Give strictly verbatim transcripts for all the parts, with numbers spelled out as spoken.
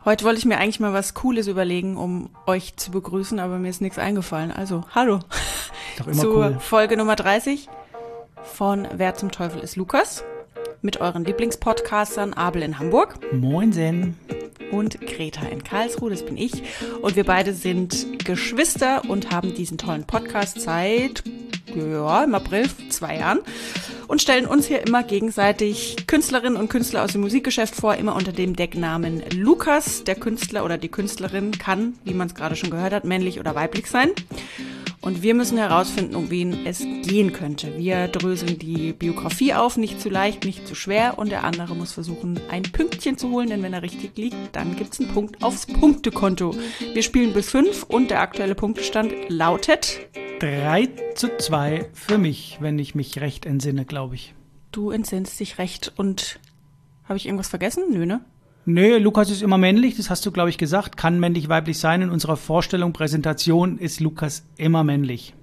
Heute wollte ich mir eigentlich mal was Cooles überlegen, um euch zu begrüßen, aber mir ist nichts eingefallen. Also, hallo. Doch immer Zur cool. Folge Nummer dreißig von Wer zum Teufel ist Lukas? Mit euren Lieblingspodcastern Abel in Hamburg. Moinsen. Und Greta in Karlsruhe, das bin ich. Und wir beide sind Geschwister und haben diesen tollen Podcast seit, ja, im April, zwei Jahren. Und stellen uns hier immer gegenseitig Künstlerinnen und Künstler aus dem Musikgeschäft vor, immer unter dem Decknamen Lukas. Der Künstler oder die Künstlerin kann, wie man es gerade schon gehört hat, männlich oder weiblich sein. Und wir müssen herausfinden, um wen es gehen könnte. Wir dröseln die Biografie auf, nicht zu leicht, nicht zu schwer. Und der andere muss versuchen, ein Pünktchen zu holen, denn wenn er richtig liegt, dann gibt es einen Punkt aufs Punktekonto. Wir spielen bis fünf und der aktuelle Punktestand lautet... drei zu zwei für mich, wenn ich mich recht entsinne, glaube ich. Du entsinnst dich recht. Und habe ich irgendwas vergessen? Nö, ne? Nö, Lukas ist immer männlich, das hast du, glaube ich, gesagt. Kann männlich, weiblich sein. In unserer Vorstellung, Präsentation ist Lukas immer männlich.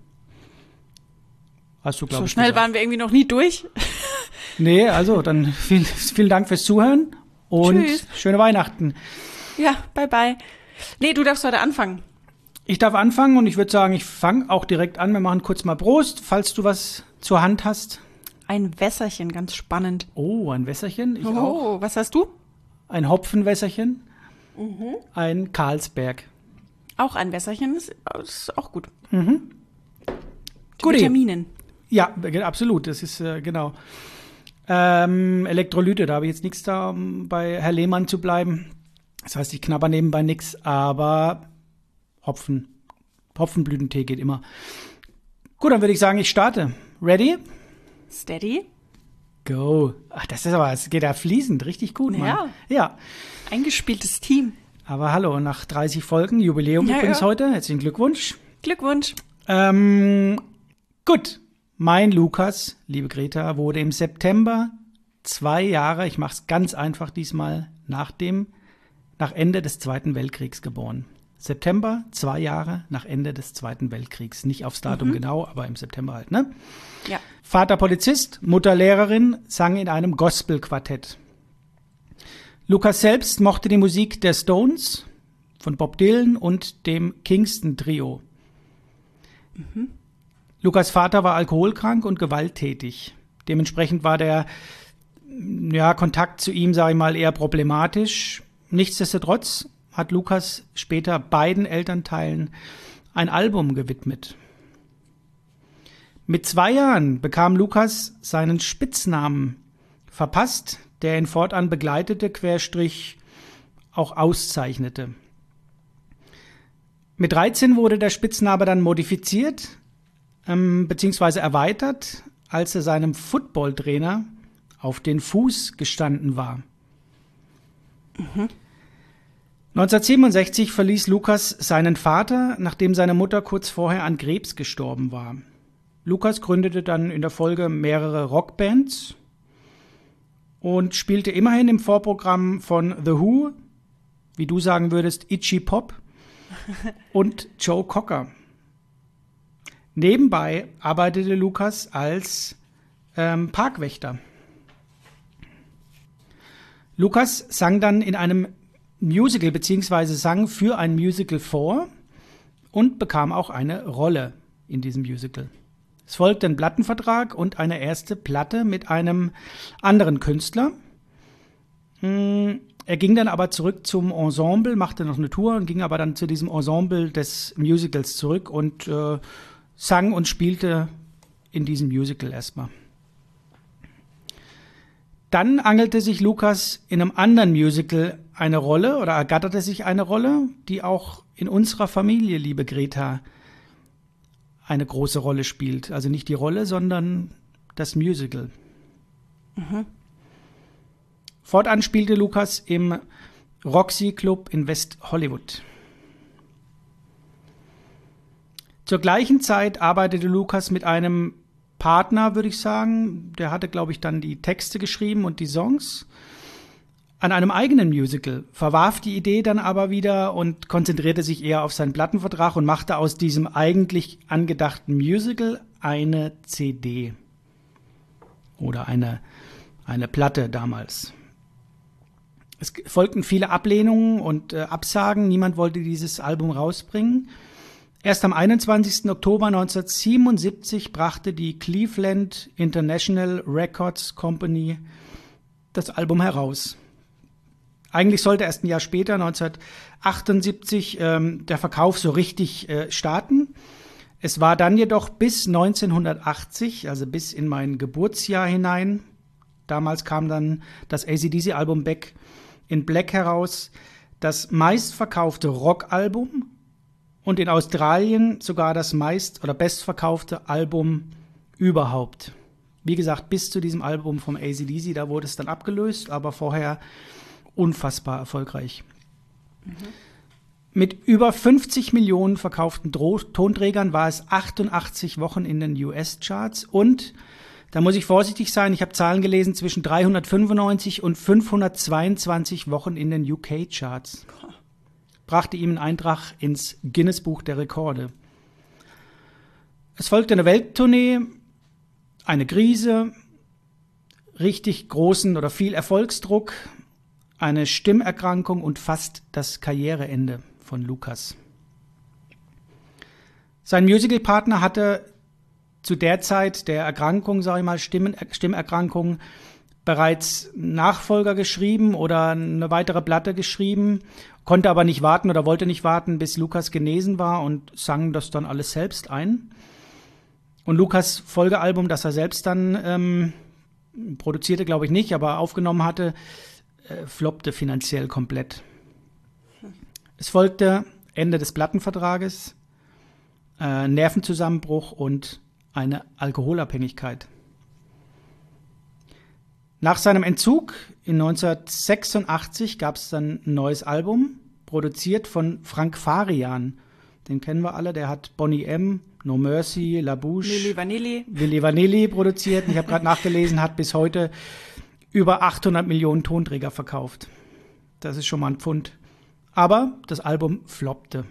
Hast du, glaube So ich, schnell gesagt. waren wir irgendwie noch nie durch. Nee, also dann vielen, vielen Dank fürs Zuhören und Tschüss. Schöne Weihnachten. Ja, bye bye. Nee, du darfst heute anfangen. Ich darf anfangen und ich würde sagen, ich fange auch direkt an. Wir machen kurz mal Prost, falls du was zur Hand hast. Ein Wässerchen, ganz spannend. Oh, ein Wässerchen. Ich oh, auch. Was hast du? Ein Hopfenwässerchen. Mhm. Ein Karlsberg. Auch ein Wässerchen, ist, ist auch gut. Mhm. Die Guti. Vitaminen. Ja, absolut. Das ist äh, genau. Ähm, Elektrolyte, da habe ich jetzt nichts da, um bei Herr Lehmann zu bleiben. Das heißt, ich knabber nebenbei nichts, aber Hopfen, Hopfenblütentee geht immer. Gut, dann würde ich sagen, ich starte. Ready? Steady. Go. Ach, das ist aber, es geht ja fließend, richtig gut, Mann. Ja. Ja. Eingespieltes Team. Aber hallo, nach dreißig Folgen, Jubiläum Ja, übrigens ja. heute. Herzlichen Glückwunsch. Glückwunsch. Ähm, gut. Mein Lukas, liebe Greta, wurde im September zwei Jahre, ich mache es ganz einfach diesmal, nach dem, nach Ende des Zweiten Weltkriegs geboren. September, zwei Jahre nach Ende des Zweiten Weltkriegs. Nicht aufs Datum Mhm. genau, aber im September halt, ne? Ja. Vater Polizist, Mutter Lehrerin, sang in einem Gospelquartett. Lukas selbst mochte die Musik der Stones, von Bob Dylan und dem Kingston Trio. Mhm. Lukas Vater war alkoholkrank und gewalttätig. Dementsprechend war der ja, Kontakt zu ihm, sage ich mal, eher problematisch. Nichtsdestotrotz hat Lukas später beiden Elternteilen ein Album gewidmet. Mit zwei Jahren bekam Lukas seinen Spitznamen verpasst, der ihn fortan begleitete, Querstrich auch auszeichnete. Mit dreizehn wurde der Spitzname dann modifiziert, ähm, beziehungsweise erweitert, als er seinem Footballtrainer auf den Fuß gestanden war. Mhm. neunzehnhundertsiebenundsechzig verließ Lukas seinen Vater, nachdem seine Mutter kurz vorher an Krebs gestorben war. Lukas gründete dann in der Folge mehrere Rockbands und spielte immerhin im Vorprogramm von The Who, wie du sagen würdest, Itchy Pop und Joe Cocker. Nebenbei arbeitete Lukas als ähm, Parkwächter. Lukas sang dann in einem Musical beziehungsweise sang für ein Musical vor und bekam auch eine Rolle in diesem Musical. Es folgte ein Plattenvertrag und eine erste Platte mit einem anderen Künstler. Er ging dann aber zurück zum Ensemble, machte noch eine Tour und ging aber dann zu diesem Ensemble des Musicals zurück und äh, sang und spielte in diesem Musical erstmal. Dann angelte sich Lukas in einem anderen Musical eine Rolle oder ergatterte sich eine Rolle, die auch in unserer Familie, liebe Greta, eine große Rolle spielt. Also nicht die Rolle, sondern das Musical. Mhm. Fortan spielte Lukas im Roxy Club in West Hollywood. Zur gleichen Zeit arbeitete Lukas mit einem Partner, würde ich sagen. Der hatte, glaube ich, dann die Texte geschrieben und die Songs an einem eigenen Musical, verwarf die Idee dann aber wieder und konzentrierte sich eher auf seinen Plattenvertrag und machte aus diesem eigentlich angedachten Musical eine C D oder eine, eine Platte damals. Es folgten viele Ablehnungen und äh, Absagen. Niemand wollte dieses Album rausbringen. Erst am einundzwanzigsten Oktober neunzehnhundertsiebenundsiebzig brachte die Cleveland International Records Company das Album heraus. Eigentlich sollte erst ein Jahr später, neunzehnhundertachtundsiebzig, ähm, der Verkauf so richtig äh, starten. Es war dann jedoch bis neunzehnhundertachtzig, also bis in mein Geburtsjahr hinein. Damals kam dann das A C D C-Album Back in Black heraus, das meistverkaufte Rockalbum und in Australien sogar das meist- oder bestverkaufte Album überhaupt. Wie gesagt, bis zu diesem Album vom A C D C, da wurde es dann abgelöst, aber vorher unfassbar erfolgreich. Mhm. Mit über fünfzig Millionen verkauften Dro- Tonträgern war es achtundachtzig Wochen in den U S-Charts und, da muss ich vorsichtig sein, ich habe Zahlen gelesen, zwischen dreihundertfünfundneunzig und fünfhundertzweiundzwanzig Wochen in den U K-Charts. Brachte ihm einen Eintrag ins Guinness-Buch der Rekorde. Es folgte eine Welttournee, eine Krise, richtig großen oder viel Erfolgsdruck, eine Stimmerkrankung und fast das Karriereende von Lucas. Sein Musicalpartner hatte zu der Zeit der Erkrankung, sage ich mal, Stimmen, Stimmerkrankung, bereits Nachfolger geschrieben oder eine weitere Platte geschrieben, konnte aber nicht warten oder wollte nicht warten, bis Lucas genesen war und sang das dann alles selbst ein. Und Lucas' Folgealbum, das er selbst dann ähm, produzierte, glaube ich nicht, aber aufgenommen hatte, äh, floppte finanziell komplett. Es folgte Ende des Plattenvertrages, äh, Nervenzusammenbruch und eine Alkoholabhängigkeit. Nach seinem Entzug in neunzehnhundertsechsundachtzig gab es dann ein neues Album, produziert von Frank Farian. Den kennen wir alle, der hat Boney M., No Mercy, La Bouche, Milli Vanilli. Milli Vanilli produziert. Ich habe gerade nachgelesen, hat bis heute über achthundert Millionen Tonträger verkauft. Das ist schon mal ein Pfund. Aber das Album floppte.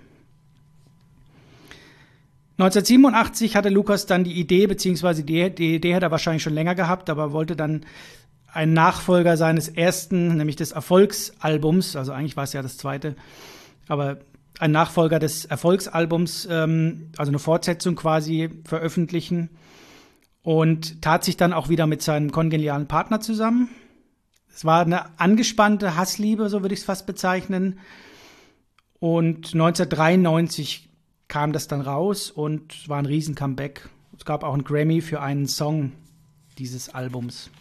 neunzehnhundertsiebenundachtzig hatte Lucas dann die Idee, beziehungsweise die, die Idee hat er wahrscheinlich schon länger gehabt, aber wollte dann einen Nachfolger seines ersten, nämlich des Erfolgsalbums, also eigentlich war es ja das zweite, aber ein Nachfolger des Erfolgsalbums, ähm, also eine Fortsetzung quasi veröffentlichen und tat sich dann auch wieder mit seinem kongenialen Partner zusammen. Es war eine angespannte Hassliebe, so würde ich es fast bezeichnen. Und neunzehnhundertdreiundneunzig kam das dann raus und es war ein riesen Comeback. Es gab auch einen Grammy für einen Song dieses Albums.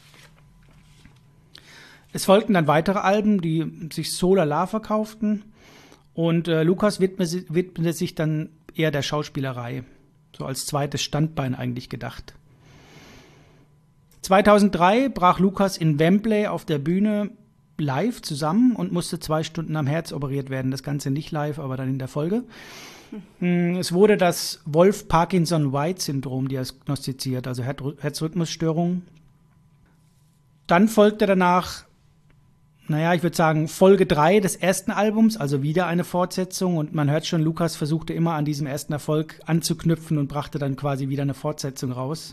Es folgten dann weitere Alben, die sich so lala verkauften. Und äh, Lucas widmete, widmete sich dann eher der Schauspielerei. So als zweites Standbein eigentlich gedacht. zweitausenddrei brach Lucas in Wembley auf der Bühne live zusammen und musste zwei Stunden am Herz operiert werden. Das Ganze nicht live, aber dann in der Folge. Es wurde das Wolff-Parkinson-White-Syndrom diagnostiziert, also Herzrhythmusstörung. Dann folgte danach, naja, ich würde sagen, Folge drei des ersten Albums, also wieder eine Fortsetzung. Und man hört schon, Lucas versuchte immer an diesem ersten Erfolg anzuknüpfen und brachte dann quasi wieder eine Fortsetzung raus.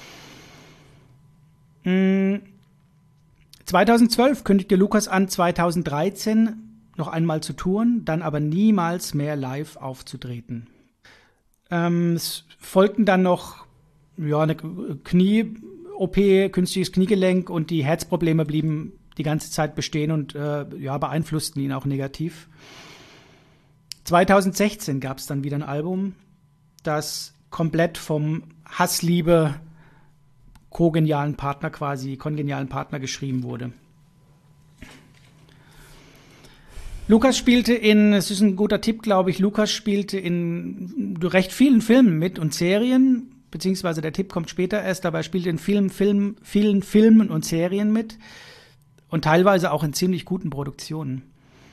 zweitausendzwölf kündigte Lucas an, zweitausenddreizehn noch einmal zu touren, dann aber niemals mehr live aufzutreten. Ähm, es folgten dann noch ja, eine Knie-O P, künstliches Kniegelenk und die Herzprobleme blieben die ganze Zeit bestehen und äh, ja, beeinflussten ihn auch negativ. zweitausendsechzehn gab es dann wieder ein Album, das komplett vom Hassliebe kongenialen Partner quasi, kongenialen Partner geschrieben wurde. Lucas spielte in, es ist ein guter Tipp, glaube ich, Lucas spielte in recht vielen Filmen mit und Serien, beziehungsweise der Tipp kommt später erst, aber er spielte in vielen, Film, vielen Filmen und Serien mit und teilweise auch in ziemlich guten Produktionen.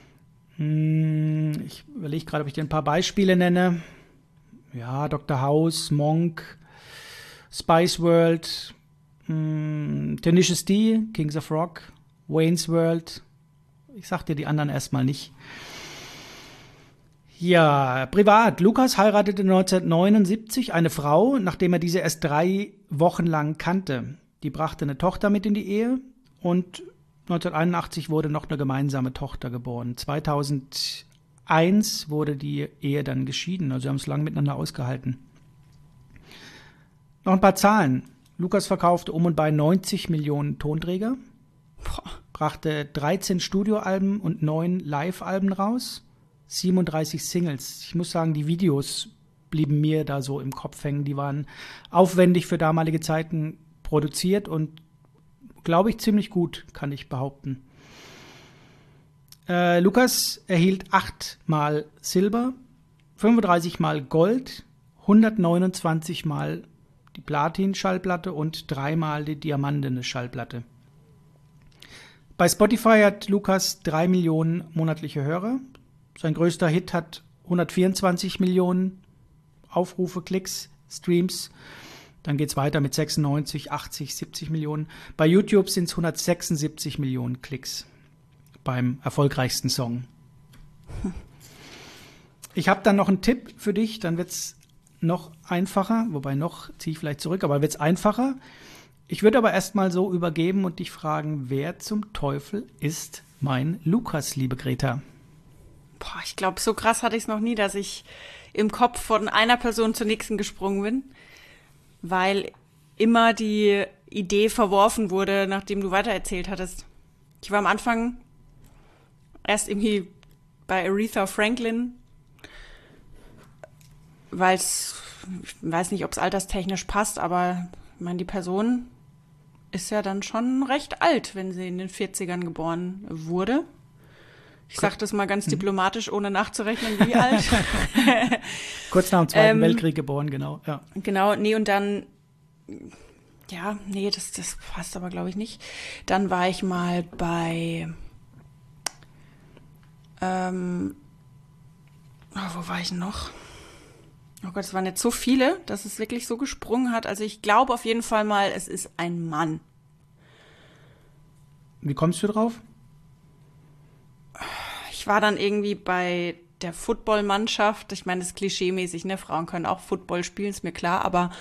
Hm, ich überlege gerade, ob ich dir ein paar Beispiele nenne. Ja, Doktor House, Monk, Spice World, hm, Tenacious D, Kings of Rock, Wayne's World. Ich sag dir die anderen erstmal nicht. Ja, privat. Lucas heiratete neunzehnhundertneunundsiebzig eine Frau, nachdem er diese erst drei Wochen lang kannte. Die brachte eine Tochter mit in die Ehe und neunzehnhunderteinundachtzig wurde noch eine gemeinsame Tochter geboren. zweitausendeins wurde die Ehe dann geschieden. Also sie haben es lange miteinander ausgehalten. Noch ein paar Zahlen. Lukas verkaufte um und bei neunzig Millionen Tonträger, Boah. brachte dreizehn Studioalben und neun Live-Alben raus, siebenunddreißig Singles. Ich muss sagen, die Videos blieben mir da so im Kopf hängen. Die waren aufwendig für damalige Zeiten produziert und, glaube ich, ziemlich gut, kann ich behaupten. Äh, Lukas erhielt achtmal Silber, fünfunddreißig Mal Gold, hundertneunundzwanzig Mal die Platin-Schallplatte und dreimal die diamantene Schallplatte. Bei Spotify hat Lukas drei Millionen monatliche Hörer. Sein größter Hit hat hundertvierundzwanzig Millionen Aufrufe, Klicks, Streams. Dann geht es weiter mit sechsundneunzig, achtzig, siebzig Millionen. Bei YouTube sind es hundertsechsundsiebzig Millionen Klicks beim erfolgreichsten Song. Ich habe dann noch einen Tipp für dich, dann wird es noch einfacher, wobei noch ziehe ich vielleicht zurück, aber wird es einfacher. Ich würde aber erstmal so übergeben und dich fragen, wer zum Teufel ist mein Lukas, liebe Greta? Boah, ich glaube, so krass hatte ich es noch nie, dass ich im Kopf von einer Person zur nächsten gesprungen bin, weil immer die Idee verworfen wurde, nachdem du weitererzählt hattest. Ich war am Anfang erst irgendwie bei Aretha Franklin, weil es, ich weiß nicht, ob es alterstechnisch passt, aber ich meine, die Person ist ja dann schon recht alt, wenn sie in den vierzigern geboren wurde. Ich sage das mal ganz diplomatisch, ohne nachzurechnen, wie alt. Kurz nach dem Zweiten ähm, Weltkrieg geboren, genau. Ja. Genau, nee, und dann, ja, nee, das, das passt aber, glaube ich, nicht. Dann war ich mal bei, ähm, oh, wo war ich noch? Oh Gott, es waren jetzt so viele, dass es wirklich so gesprungen hat. Also ich glaube auf jeden Fall mal, es ist ein Mann. Wie kommst du drauf? Ich war dann irgendwie bei der Footballmannschaft. Ich meine, das ist klischeemäßig, ne? Frauen können auch Football spielen, ist mir klar. Aber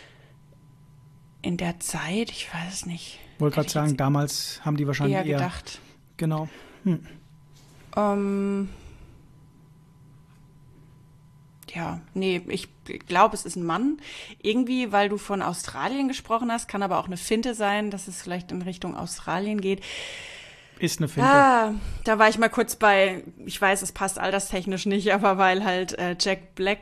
in der Zeit, ich weiß es nicht. Ich wollte gerade sagen, damals haben die wahrscheinlich eher eher gedacht. Genau. Hm. Ähm, ja, nee, ich glaube, es ist ein Mann. Irgendwie, weil du von Australien gesprochen hast, kann aber auch eine Finte sein, dass es vielleicht in Richtung Australien geht. Ist eine Finte. Ah, da war ich mal kurz bei, ich weiß, es passt alterstechnisch nicht, aber weil halt äh, Jack Black,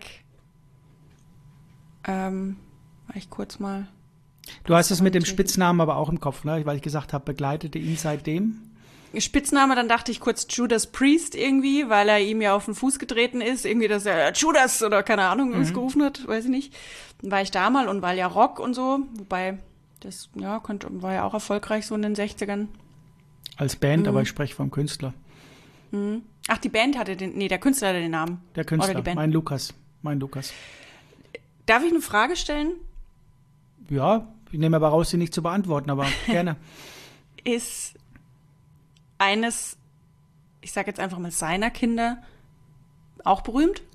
ähm, war ich kurz mal. Du hast es mit dem Spitznamen aber auch im Kopf, ne? Weil ich gesagt habe, begleitete ihn seitdem. Spitzname, dann dachte ich kurz Judas Priest irgendwie, weil er ihm ja auf den Fuß getreten ist, irgendwie, dass er Judas oder keine Ahnung uns mhm. gerufen hat, weiß ich nicht. Dann war ich da mal und weil ja Rock und so, wobei das, ja, konnte, war ja auch erfolgreich so in den sechzigern. Als Band, mhm. aber ich spreche vom Künstler. Mhm. Ach, die Band hatte den, nee, der Künstler hatte den Namen. Der Künstler, Oder die Band. mein Lukas, mein Lukas. Darf ich eine Frage stellen? Ja, ich nehme aber raus, sie nicht zu beantworten, aber gerne. Ist eines, ich sage jetzt einfach mal seiner Kinder, auch berühmt?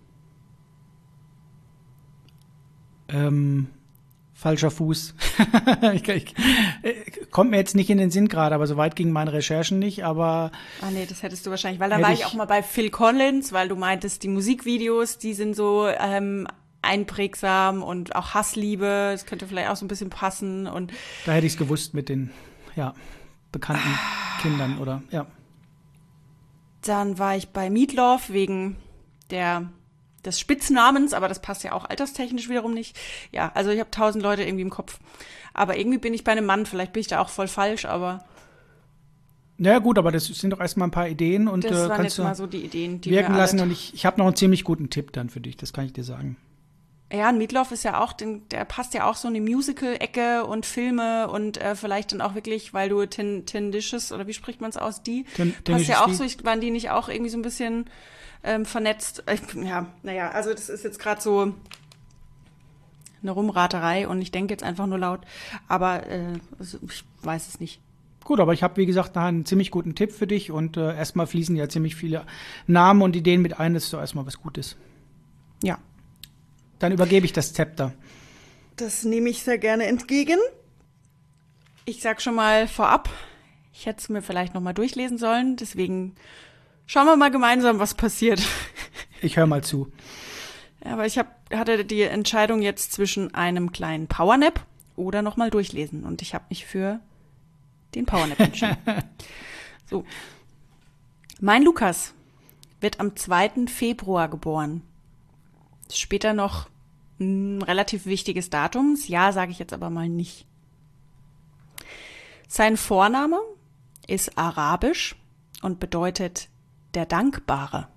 Ähm, falscher Fuß. ich, ich, kommt mir jetzt nicht in den Sinn gerade, aber so weit gingen meine Recherchen nicht, aber... Ah nee, das hättest du wahrscheinlich, weil da war ich auch mal bei Phil Collins, weil du meintest, die Musikvideos, die sind so ähm, einprägsam und auch Hassliebe, das könnte vielleicht auch so ein bisschen passen und... Da hätte ich es gewusst mit den, ja... bekannten Kindern, oder? Ja. Dann war ich bei Meatloaf wegen der, des Spitznamens, aber das passt ja auch alterstechnisch wiederum nicht. Ja, also ich habe tausend Leute irgendwie im Kopf. Aber irgendwie bin ich bei einem Mann, vielleicht bin ich da auch voll falsch, aber... Ja gut, aber das sind doch erstmal ein paar Ideen und das äh, waren kannst jetzt du mal so die Ideen, die wirken mir lassen. alle Und ich, ich habe noch einen ziemlich guten Tipp dann für dich, das kann ich dir sagen. Ja, ein Meatloaf ist ja auch, den, der passt ja auch so in die Musical-Ecke und Filme und äh, vielleicht dann auch wirklich, weil du Tin, Tindicious, oder wie spricht man es aus, die, Tin, passt ja auch so, ich, waren die nicht auch irgendwie so ein bisschen ähm, vernetzt? Ich, ja, naja, also das ist jetzt gerade so eine Rumraterei und ich denke jetzt einfach nur laut, aber äh, ich weiß es nicht. Gut, aber ich habe, wie gesagt, noch einen ziemlich guten Tipp für dich und äh, erstmal fließen ja ziemlich viele Namen und Ideen mit ein, das ist doch erstmal was Gutes. Ja. Dann übergebe ich das Zepter. Das nehme ich sehr gerne entgegen. Ich sag schon mal vorab, Ich hätte es mir vielleicht nochmal durchlesen sollen, deswegen schauen wir mal gemeinsam, was passiert. Ich höre mal zu. Ja, aber ich hab, hatte die Entscheidung jetzt zwischen einem kleinen Powernap oder nochmal durchlesen. Und ich habe mich für den Powernap entschieden. So. Mein Lukas wird am zweiten Februar geboren. Später noch ein relativ wichtiges Datum. Das Jahr sage ich jetzt aber mal nicht. Sein Vorname ist arabisch und bedeutet der Dankbare.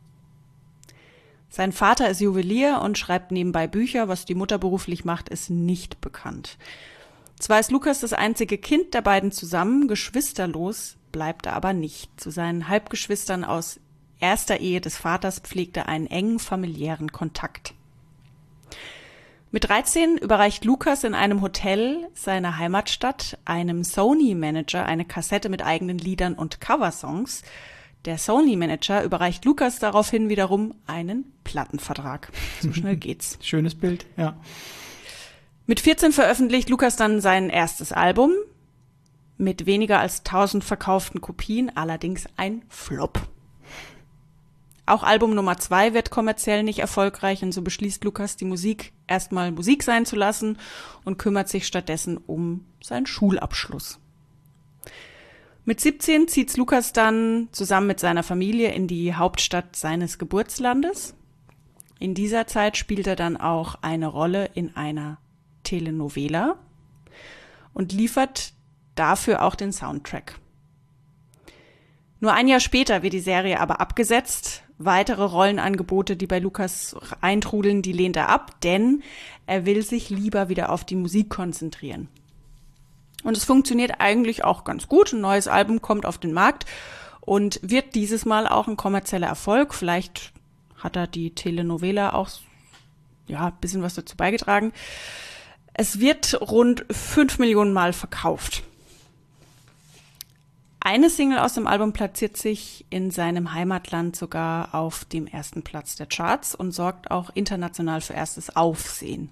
Sein Vater ist Juwelier und schreibt nebenbei Bücher. Was die Mutter beruflich macht, ist nicht bekannt. Zwar ist Lukas das einzige Kind der beiden zusammen, geschwisterlos bleibt er aber nicht. Zu seinen Halbgeschwistern aus erster Ehe des Vaters pflegt er einen engen familiären Kontakt. Mit dreizehn überreicht Lukas in einem Hotel seiner Heimatstadt einem Sony-Manager eine Kassette mit eigenen Liedern und Coversongs. Der Sony-Manager überreicht Lukas daraufhin wiederum einen Plattenvertrag. So schnell geht's. Schönes Bild, ja. Mit vierzehn veröffentlicht Lukas dann sein erstes Album. Mit weniger als tausend verkauften Kopien, allerdings ein Flop. Auch Album Nummer zwei wird kommerziell nicht erfolgreich und so beschließt Lukas, die Musik erstmal Musik sein zu lassen und kümmert sich stattdessen um seinen Schulabschluss. Mit siebzehn zieht Lukas dann zusammen mit seiner Familie in die Hauptstadt seines Geburtslandes. In dieser Zeit spielt er dann auch eine Rolle in einer Telenovela und liefert dafür auch den Soundtrack. Nur ein Jahr später wird die Serie aber abgesetzt. Weitere Rollenangebote, die bei Lukas eintrudeln, die lehnt er ab, denn er will sich lieber wieder auf die Musik konzentrieren. Und es funktioniert eigentlich auch ganz gut. Ein neues Album kommt auf den Markt und wird dieses Mal auch ein kommerzieller Erfolg. Vielleicht hat er die Telenovela auch ja, ein bisschen was dazu beigetragen. Es wird rund fünf Millionen Mal verkauft. Eine Single aus dem Album platziert sich in seinem Heimatland sogar auf dem ersten Platz der Charts und sorgt auch international für erstes Aufsehen.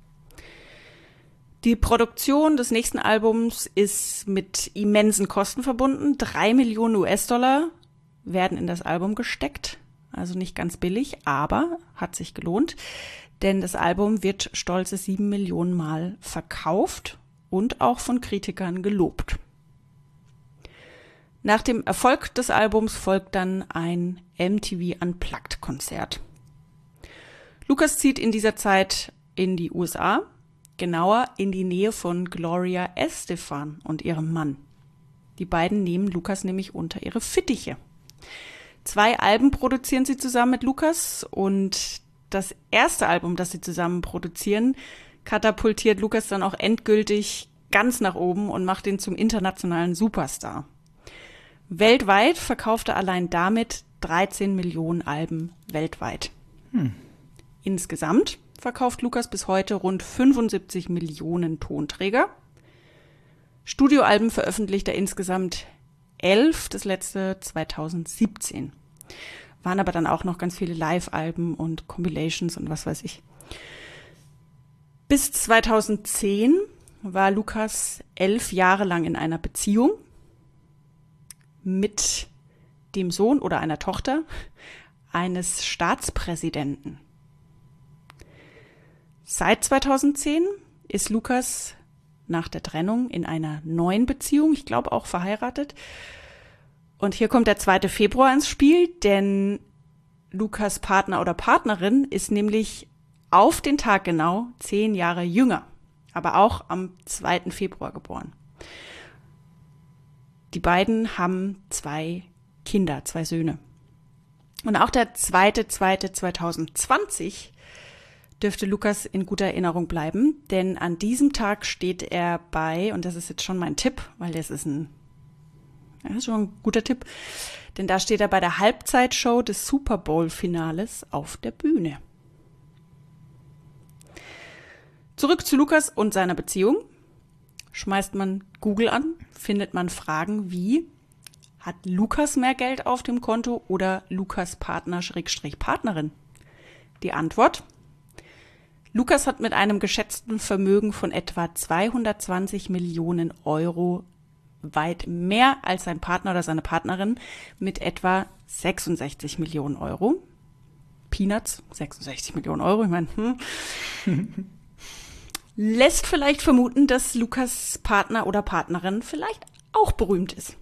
Die Produktion des nächsten Albums ist mit immensen Kosten verbunden. Drei Millionen US-Dollar werden in das Album gesteckt. Also nicht ganz billig, aber hat sich gelohnt. Denn das Album wird stolze sieben Millionen Mal verkauft und auch von Kritikern gelobt. Nach dem Erfolg des Albums folgt dann ein M T V Unplugged-Konzert. Lukas zieht in dieser Zeit in die U S A, genauer in die Nähe von Gloria Estefan und ihrem Mann. Die beiden nehmen Lukas nämlich unter ihre Fittiche. Zwei Alben produzieren sie zusammen mit Lukas und das erste Album, das sie zusammen produzieren, katapultiert Lukas dann auch endgültig ganz nach oben und macht ihn zum internationalen Superstar. Weltweit verkaufte er allein damit dreizehn Millionen Alben weltweit. Hm. Insgesamt verkauft Lukas bis heute rund fünfundsiebzig Millionen Tonträger. Studioalben veröffentlicht er insgesamt elf, das letzte zweitausendsiebzehn. Waren aber dann auch noch ganz viele Live-Alben und Compilations und was weiß ich. Bis zweitausendzehn war Lukas elf Jahre lang in einer Beziehung mit dem Sohn oder einer Tochter eines Staatspräsidenten. Seit zweitausendzehn ist Lukas nach der Trennung in einer neuen Beziehung, ich glaube auch verheiratet. Und hier kommt der zweite Februar ins Spiel, denn Lukas Partner oder Partnerin ist nämlich auf den Tag genau zehn Jahre jünger, aber auch am zweiten Februar geboren. Die beiden haben zwei Kinder, zwei Söhne. Und auch der zweite zweite zweitausendzwanzig dürfte Lukas in guter Erinnerung bleiben, denn an diesem Tag steht er bei, und das ist jetzt schon mein Tipp, weil das ist ein, das ist schon ein guter Tipp, denn da steht er bei der Halbzeitshow des Super Bowl-Finales auf der Bühne. Zurück zu Lukas und seiner Beziehung. Schmeißt man Google an, findet man Fragen wie: Hat Lukas mehr Geld auf dem Konto oder Lukas Partner Schrägstrich Partnerin? Die Antwort: Lukas hat mit einem geschätzten Vermögen von etwa zweihundertzwanzig Millionen Euro weit mehr als sein Partner oder seine Partnerin mit etwa sechsundsechzig Millionen Euro. Peanuts, sechsundsechzig Millionen Euro, ich meine, hm. Lässt vielleicht vermuten, dass Lukas Partner oder Partnerin vielleicht auch berühmt ist.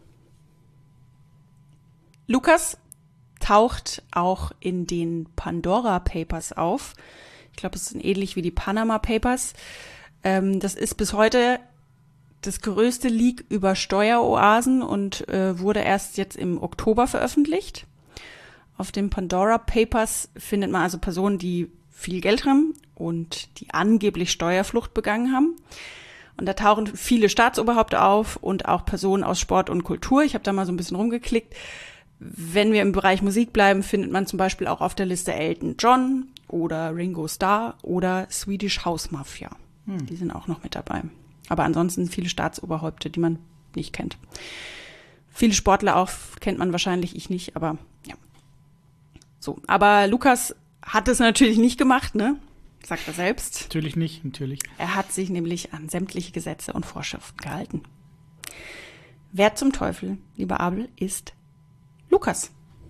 Lukas taucht auch in den Pandora Papers auf. Ich glaube, es sind ähnlich wie die Panama Papers. Ähm, das ist bis heute das größte Leak über Steueroasen und äh, wurde erst jetzt im Oktober veröffentlicht. Auf den Pandora Papers findet man also Personen, die viel Geld haben und die angeblich Steuerflucht begangen haben. Und da tauchen viele Staatsoberhäupter auf und auch Personen aus Sport und Kultur. Ich habe da mal so ein bisschen rumgeklickt. Wenn wir im Bereich Musik bleiben, findet man zum Beispiel auch auf der Liste Elton John oder Ringo Starr oder Swedish House Mafia. Hm. Die sind auch noch mit dabei. Aber ansonsten viele Staatsoberhäupter, die man nicht kennt. Viele Sportler auch kennt man wahrscheinlich, ich nicht, aber ja. So, aber Lukas hat es natürlich nicht gemacht, ne? Sagt er selbst. Natürlich nicht, natürlich. Er hat sich nämlich an sämtliche Gesetze und Vorschriften gehalten. Wer zum Teufel, lieber Abel, ist Lukas?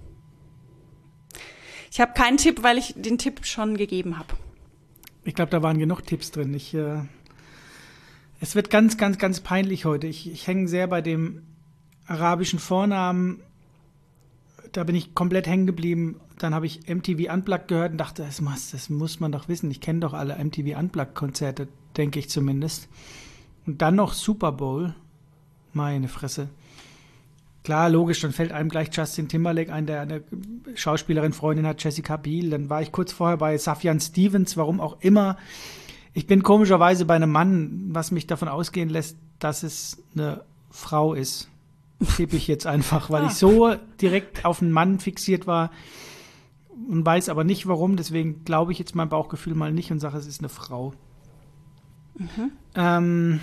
Ich habe keinen Tipp, weil ich den Tipp schon gegeben habe. Ich glaube, da waren genug Tipps drin. Ich, äh, es wird ganz, ganz, ganz peinlich heute. Ich, ich hänge sehr bei dem arabischen Vornamen. Da bin ich komplett hängen geblieben. Dann habe ich M T V Unplugged gehört und dachte, das muss, das muss man doch wissen. Ich kenne doch alle M T V Unplugged-Konzerte, denke ich zumindest. Und dann noch Super Bowl. Meine Fresse. Klar, logisch, dann fällt einem gleich Justin Timberlake ein, der eine Schauspielerin, Freundin hat, Jessica Biel. Dann war ich kurz vorher bei Sufjan Stevens, warum auch immer. Ich bin komischerweise bei einem Mann, was mich davon ausgehen lässt, dass es eine Frau ist. Tippe ich jetzt einfach, weil ah. ich so direkt auf einen Mann fixiert war und weiß aber nicht warum. Deswegen glaube ich jetzt mein Bauchgefühl mal nicht und sage, es ist eine Frau. Mhm. Ähm,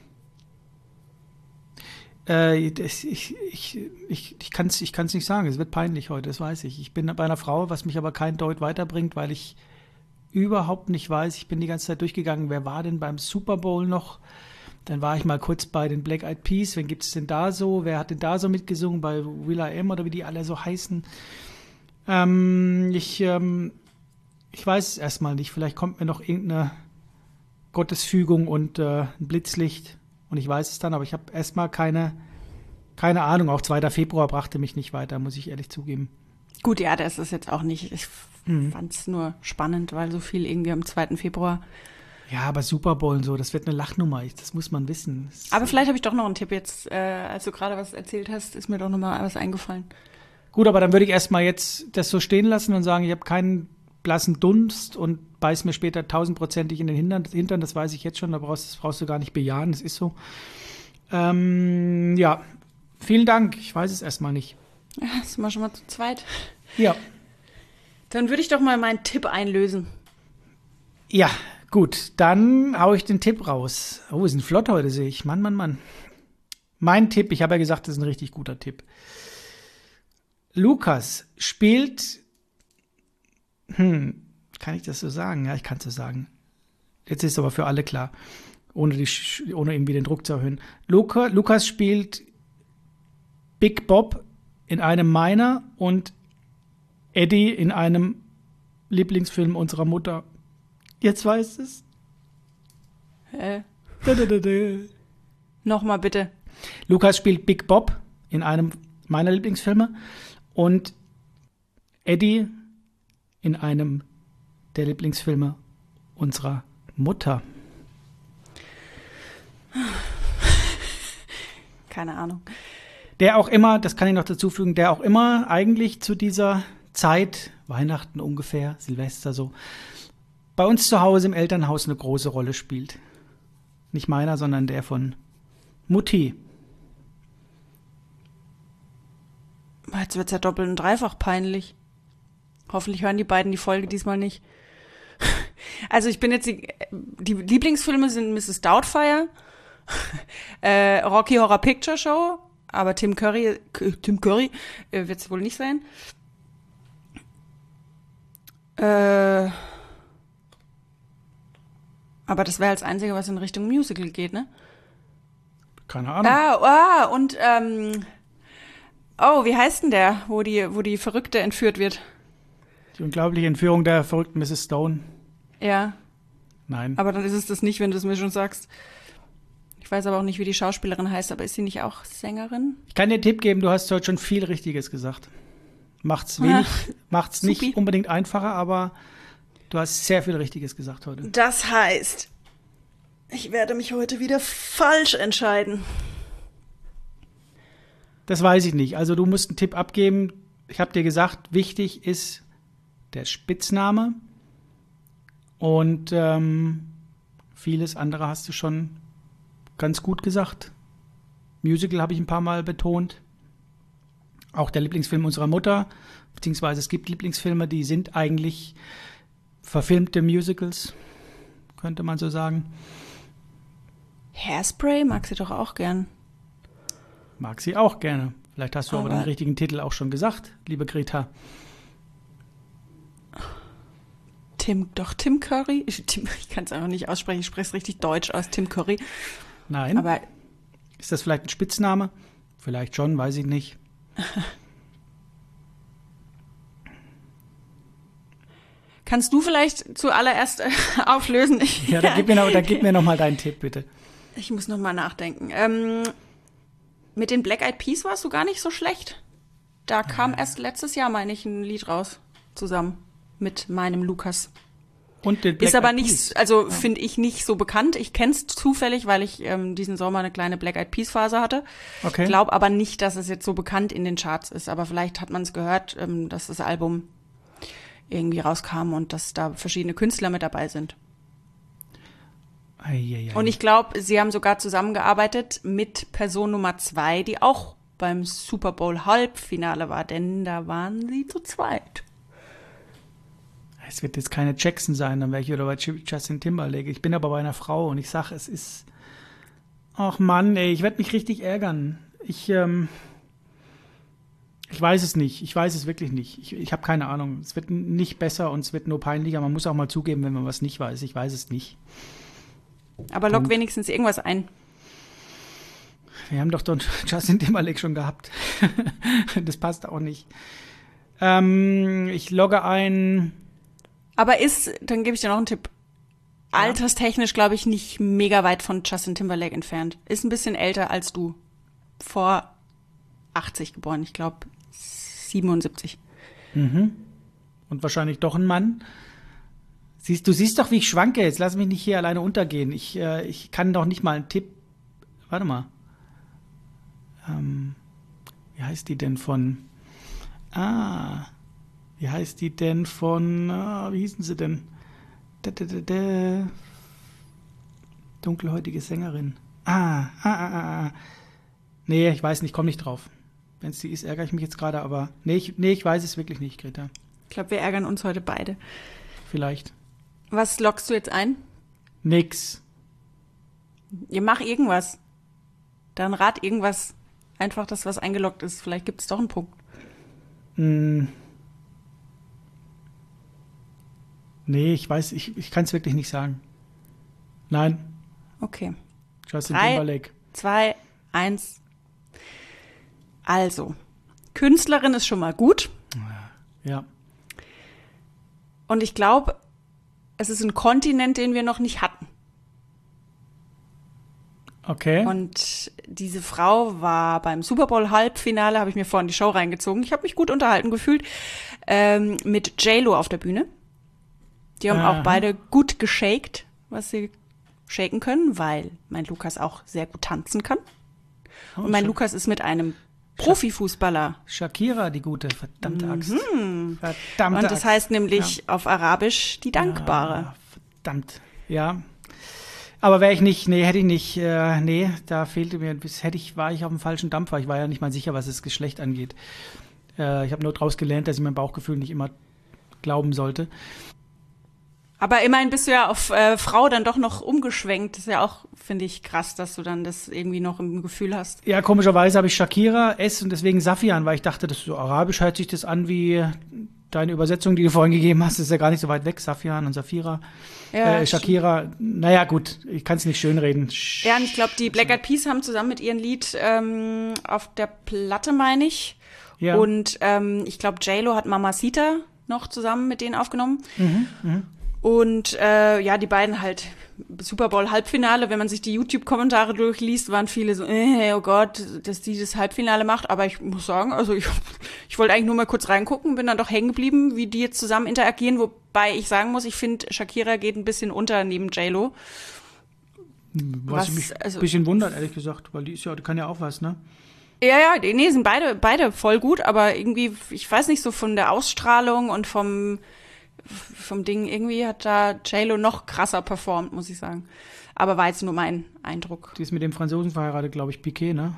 äh, das, ich ich, ich, ich kann es ich kann's nicht sagen. Es wird peinlich heute, das weiß ich. Ich bin bei einer Frau, was mich aber kein Deut weiterbringt, weil ich überhaupt nicht weiß. Ich bin die ganze Zeit durchgegangen, wer war denn beim Super Bowl noch? Dann war ich mal kurz bei den Black Eyed Peas. Wen gibt es denn da so? Wer hat denn da so mitgesungen? Bei will.i.am oder wie die alle so heißen? Ähm, ich, ähm, ich weiß es erstmal nicht. Vielleicht kommt mir noch irgendeine Gottesfügung und äh, ein Blitzlicht. Und ich weiß es dann, aber ich habe erstmal keine, keine Ahnung. Auch zweiter Februar brachte mich nicht weiter, muss ich ehrlich zugeben. Gut, ja, das ist jetzt auch nicht. Ich mhm. fand es nur spannend, weil so viel irgendwie am zweiten Februar. Ja, aber Super Bowl und so, das wird eine Lachnummer, das muss man wissen. Das aber vielleicht habe ich doch noch einen Tipp jetzt, äh, als du gerade was erzählt hast, ist mir doch noch mal was eingefallen. Gut, aber dann würde ich erstmal jetzt das so stehen lassen und sagen, ich habe keinen blassen Dunst und beiß mir später tausendprozentig in den Hintern, Hintern, das weiß ich jetzt schon, da brauchst, das brauchst du gar nicht bejahen, das ist so. Ähm, ja, vielen Dank, ich weiß es erstmal nicht. Ja, sind wir schon mal zu zweit. Ja. Dann würde ich doch mal meinen Tipp einlösen. Ja, gut, dann hau ich den Tipp raus. Oh, wir sind flott heute, sehe ich. Mann, Mann, Mann. Mein Tipp, ich habe ja gesagt, das ist ein richtig guter Tipp. Lukas spielt, hm, kann ich das so sagen? Ja, ich kann es so sagen. Jetzt ist es aber für alle klar, ohne, die, ohne irgendwie den Druck zu erhöhen. Luca, Lukas spielt Big Bob in einem meiner und Eddie in einem Lieblingsfilm unserer Mutter. Jetzt weiß es. Hä? Da, da, da, da. Nochmal bitte. Lukas spielt Big Bob in einem meiner Lieblingsfilme und Eddie in einem der Lieblingsfilme unserer Mutter. Keine Ahnung. Der auch immer, das kann ich noch dazu fügen, der auch immer eigentlich zu dieser Zeit, Weihnachten ungefähr, Silvester so, bei uns zu Hause im Elternhaus eine große Rolle spielt. Nicht meiner, sondern der von Mutti. Jetzt wird's ja doppelt und dreifach peinlich. Hoffentlich hören die beiden die Folge diesmal nicht. Also ich bin jetzt, die, die Lieblingsfilme sind Missus Doubtfire, äh, Rocky Horror Picture Show, aber Tim Curry, Tim Curry äh, wird's wohl nicht sein. Äh, aber das wäre das Einzige, was in Richtung Musical geht, ne? Keine Ahnung. Ah, ah und, ähm, oh, wie heißt denn der, wo die, wo die Verrückte entführt wird? Die unglaubliche Entführung der verrückten Misses Stone. Ja. Nein. Aber dann ist es das nicht, wenn du es mir schon sagst. Ich weiß aber auch nicht, wie die Schauspielerin heißt, aber ist sie nicht auch Sängerin? Ich kann dir einen Tipp geben, du hast heute schon viel Richtiges gesagt. Macht's wenig, ah, macht's nicht supi. Unbedingt einfacher, aber du hast sehr viel Richtiges gesagt heute. Das heißt, ich werde mich heute wieder falsch entscheiden. Das weiß ich nicht. Also du musst einen Tipp abgeben. Ich habe dir gesagt, wichtig ist der Spitzname. Und ähm, vieles andere hast du schon ganz gut gesagt. Musical habe ich ein paar Mal betont. Auch der Lieblingsfilm unserer Mutter. Beziehungsweise es gibt Lieblingsfilme, die sind eigentlich verfilmte Musicals. Könnte man so sagen. Hairspray mag sie doch auch gern. Mag sie auch gerne. Vielleicht hast du aber, aber den richtigen Titel auch schon gesagt, liebe Greta. Tim, doch Tim Curry? Ich, Tim, ich kann es einfach nicht aussprechen, ich spreche es richtig deutsch aus, Tim Curry. Nein. Aber ist das vielleicht ein Spitzname? Vielleicht schon, weiß ich nicht. Kannst du vielleicht zuallererst äh, auflösen? Ich, ja, da gib mir noch, da gib mir noch mal deinen Tipp, bitte. Ich muss noch mal nachdenken. Ähm, mit den Black Eyed Peas warst du gar nicht so schlecht. Da kam ja. erst letztes Jahr, meine ich, ein Lied raus. Zusammen mit meinem Lukas. Und den Black Ist aber Eyed nicht, Peas. also ja. finde ich nicht so bekannt. Ich kenne es zufällig, weil ich ähm, diesen Sommer eine kleine Black Eyed Peas Phase hatte. Okay. Glaube aber nicht, dass es jetzt so bekannt in den Charts ist. Aber vielleicht hat man es gehört, ähm, dass das Album irgendwie rauskam und dass da verschiedene Künstler mit dabei sind. Ei, ei, ei. Und ich glaube, sie haben sogar zusammengearbeitet mit Person Nummer zwei, die auch beim Super Bowl Halbfinale war, denn da waren sie zu zweit. Es wird jetzt keine Jackson sein, dann wäre ich wieder bei Justin Timberlake. Ich bin aber bei einer Frau und ich sage, es ist... Ach Mann, ey, ich werde mich richtig ärgern. Ich, ähm... Ich weiß es nicht. Ich weiß es wirklich nicht. Ich, ich habe keine Ahnung. Es wird nicht besser und es wird nur peinlicher. Man muss auch mal zugeben, wenn man was nicht weiß. Ich weiß es nicht. Aber lock wenigstens irgendwas ein. Wir haben doch Don Justin Timberlake schon gehabt. Das passt auch nicht. Ähm, ich logge ein... Aber ist, dann gebe ich dir noch einen Tipp. Ja. Alterstechnisch, glaube ich, nicht mega weit von Justin Timberlake entfernt. Ist ein bisschen älter als du. Vor achtzig geboren, ich glaube siebenundsiebzig. Mhm. Und wahrscheinlich doch ein Mann. Siehst, du siehst doch, wie ich schwanke. Jetzt lass mich nicht hier alleine untergehen. Ich, äh, ich kann doch nicht mal einen Tipp. Warte mal. Ähm, wie heißt die denn von... Ah... Wie heißt die denn von, ah, wie hießen sie denn? Da, da, da, da. Dunkelhäutige Sängerin. Ah, ah, ah, ah. Nee, ich weiß nicht, komm nicht drauf. Wenn es die ist, ärgere ich mich jetzt gerade, aber nee ich, nee, ich weiß es wirklich nicht, Greta. Ich glaube, wir ärgern uns heute beide. Vielleicht. Was lockst du jetzt ein? Nix. Ihr mach irgendwas. Dann rat irgendwas. Einfach das, was eingeloggt ist. Vielleicht gibt es doch einen Punkt. Hm. Nee, ich weiß, ich, ich kann es wirklich nicht sagen. Nein. Okay. Justin Drei, Timberlake. Zwei, eins. Also, Künstlerin ist schon mal gut. Ja. Und ich glaube, es ist ein Kontinent, den wir noch nicht hatten. Okay. Und diese Frau war beim Super Bowl Halbfinale, habe ich mir vorhin die Show reingezogen. Ich habe mich gut unterhalten gefühlt, ähm, mit J-Lo auf der Bühne. Die haben Aha. auch beide gut geshakt, was sie shaken können, weil mein Lukas auch sehr gut tanzen kann. Oh, und mein Scha- Lukas ist mit einem Profifußballer. Shakira, die gute, verdammte Axt. Mhm. Verdammte Und das Axt. heißt nämlich Ja. auf Arabisch die Dankbare. Ja, verdammt, ja. Aber wäre ich nicht, nee, hätte ich nicht, äh, nee, da fehlte mir, bis hätte ich, war ich auf dem falschen Dampfer. Ich war ja nicht mal sicher, was das Geschlecht angeht. Äh, ich habe nur daraus gelernt, dass ich mein Bauchgefühl nicht immer glauben sollte. Aber immerhin bist du ja auf äh, Frau dann doch noch umgeschwenkt. Das ist ja auch, finde ich, krass, dass du dann das irgendwie noch im Gefühl hast. Ja, komischerweise habe ich Shakira, S und deswegen Safian, weil ich dachte, das so arabisch hört sich das an wie deine Übersetzung, die du vorhin gegeben hast, ist ja gar nicht so weit weg. Safian und Safira. Ja, äh, Shakira. Naja, gut, ich kann es nicht schönreden. Ja, und ich glaube, die Black Eyed Peas haben zusammen mit ihrem Lied ähm, auf der Platte, meine ich. Ja. Und ähm, ich glaube, J-Lo hat Mamacita noch zusammen mit denen aufgenommen. Mhm, mh. Und äh, ja, die beiden halt Super Bowl Halbfinale. Wenn man sich die YouTube-Kommentare durchliest, waren viele so, äh, oh Gott, dass die das Halbfinale macht. Aber ich muss sagen, also ich, ich wollte eigentlich nur mal kurz reingucken, bin dann doch hängen geblieben, wie die jetzt zusammen interagieren. Wobei ich sagen muss, ich finde, Shakira geht ein bisschen unter neben J-Lo. Was, was mich also, ein bisschen wundert, ehrlich gesagt, weil die ist ja, die kann ja auch was, ne? Ja, ja, nee, sind beide, beide voll gut, aber irgendwie, ich weiß nicht, so von der Ausstrahlung und vom vom Ding, irgendwie hat da J-Lo noch krasser performt, muss ich sagen. Aber war jetzt nur mein Eindruck. Die ist mit dem Franzosen verheiratet, glaube ich, Piquet, ne?